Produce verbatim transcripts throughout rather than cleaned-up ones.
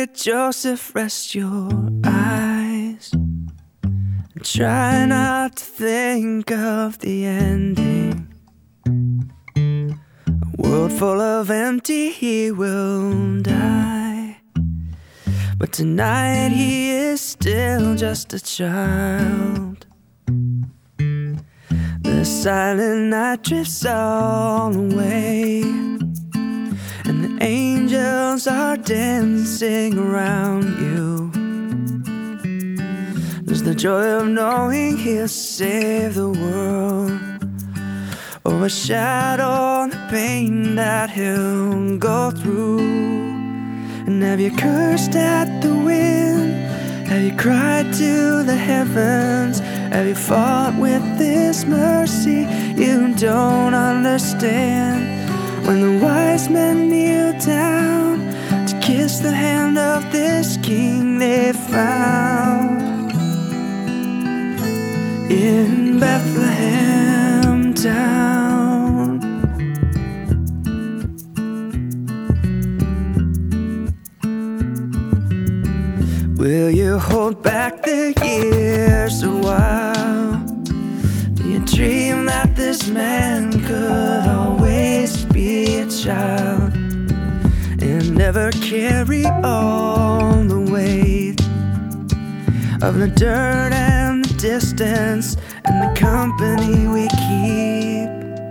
Mary, Joseph, rest your eyes and try not to think of the ending. A world full of empty, he will die, but tonight he is still just a child. The silent night drifts all away, and the angels are dancing around you. There's the joy of knowing he'll save the world, or a shadow on the pain that he'll go through. And have you cursed at the wind? Have you cried to the heavens? Have you fought with this mercy you don't understand? When the wise men kneel down to kiss the hand of this king they found in Bethlehem town. Will you hold back the years a while? Do you dream that this man could always be a child and never carry all the weight of the dirt and the distance and the company we keep?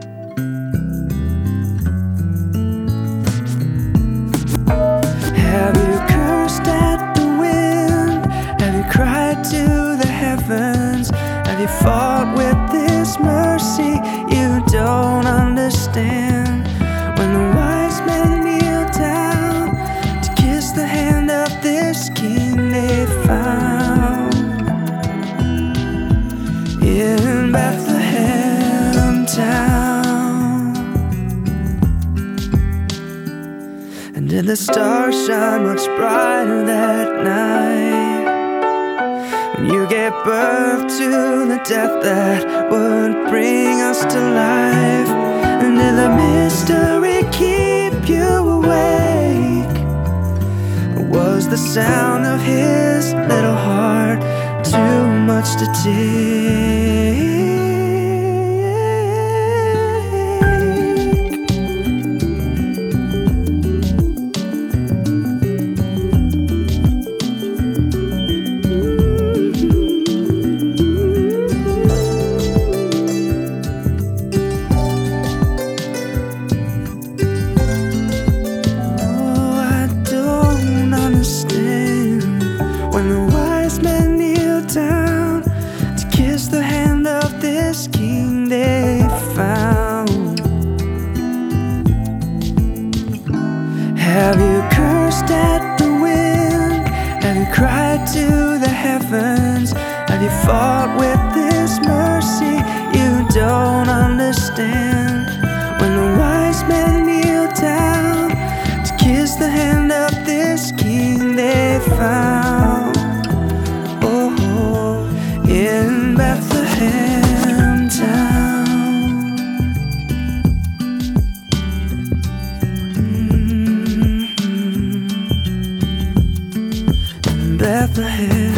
Have you cursed at the wind? Have you cried to the heavens? Have you fought with this mercy you don't understand? When the wise men kneel down to kiss the hand of this king they found in Bethlehem town. And did the stars shine much brighter that night when you gave birth to the death that would bring us to life? And did the mystery keep you awake, or was the sound of his little heart too much to take? When the wise men kneel down to kiss the hand of this king they found. Have you cursed at the wind? Have you cried to the heavens? Have you fought with this mercy you don't understand? When the wise men kneel down to kiss the hand of this king they found in Bethlehem town. Mm-hmm. In Bethlehem.